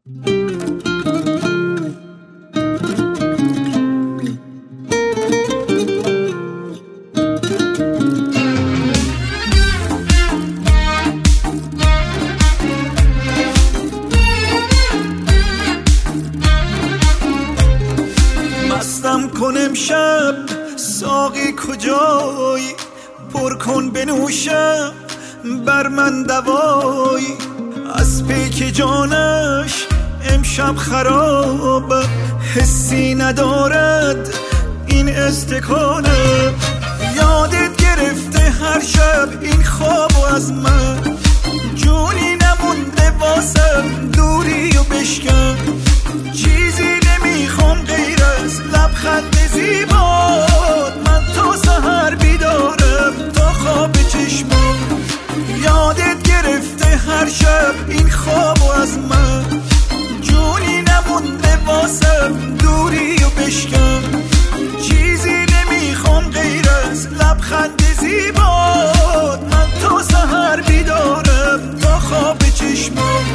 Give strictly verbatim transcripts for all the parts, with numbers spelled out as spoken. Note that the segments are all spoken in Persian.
مستم کن امشب ساقی کجایی، پر کن بنوشم بر من دوایی. از پیک جانش امشب خراب، حسی ندارد این استکانه. یادت گرفته هر شب این خوابو از من، جونی نمونده واسم دوری و بشکن. چیزی نمیخوام غیر از لبخند زیبات، من تا سحر بیدارم تا خواب چشمم. یادت گرفته هر شب این خوابو از من، جونی نمونده واسم دوری و بشکن. چیزی نمیخوام غیر از لبخند زیبات، من تا سحر بیدارم تا خواب چشمم.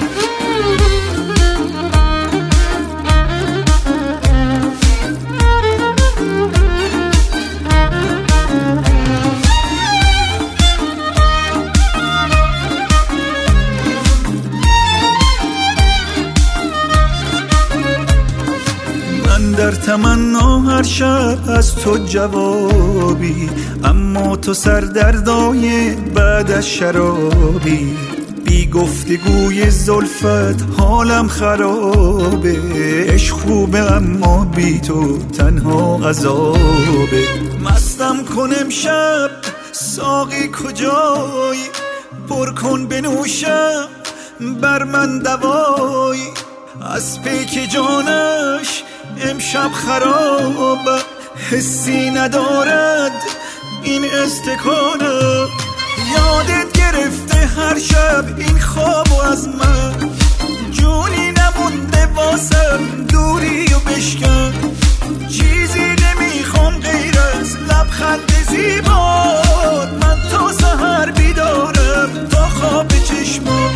در تمنا هر شب از تو جوابی، اما تو سردردای بعد از شرابی. بی گفتگوی زلفت حالم خرابه، عشق خوبه اما بی تو تنها عذابه. مستم کن امشب ساقی کجایی، پر کن بنوشم بر من دوایی. از پیک جانش امشب خراب، حسی ندارد این استکانه. یادت گرفته هر شب این خوابو از من، جونی نمونده واسم دوری و بشکن. چیزی نمیخوام غیر از لبخند زیبات، من تا سحر بیدارم تا خواب چشمم.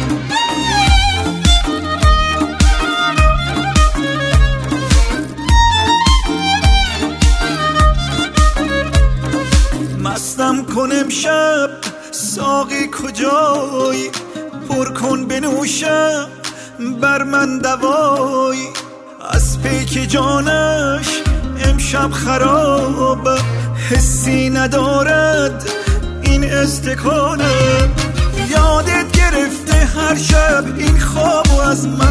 مستم کن امشب ساقی کجایی، پر کن بنوشم بر من دوایی. از پیک جانش امشب خراب، حسی ندارد این استکانه. یادت گرفته هر شب این خوابو از من،